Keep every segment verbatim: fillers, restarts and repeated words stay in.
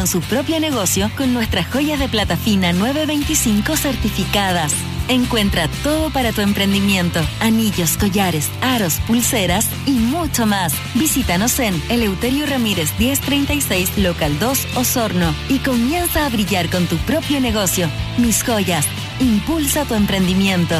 construyan su propio negocio con nuestras joyas de plata fina nueve veinticinco certificadas. Encuentra todo para tu emprendimiento: anillos, collares, aros, pulseras y mucho más. Visítanos en Eleuterio Ramírez diez treinta y seis, local dos, Osorno, y comienza a brillar con tu propio negocio. Mis Joyas, impulsa tu emprendimiento.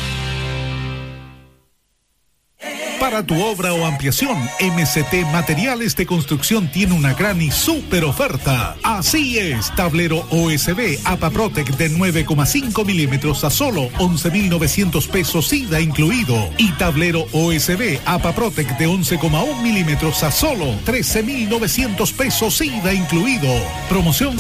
Para tu obra o ampliación, M C T Materiales de Construcción tiene una gran y súper oferta. Así es, tablero O S B APAPROTEC de nueve coma cinco milímetros a solo once mil novecientos pesos I V A incluido. Y tablero O S B APAPROTEC de once coma uno milímetros a solo trece mil novecientos pesos I V A incluido. Promoción.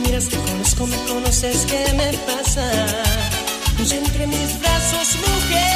¿Qué me pasa? Pues entre mis brazos, mujer.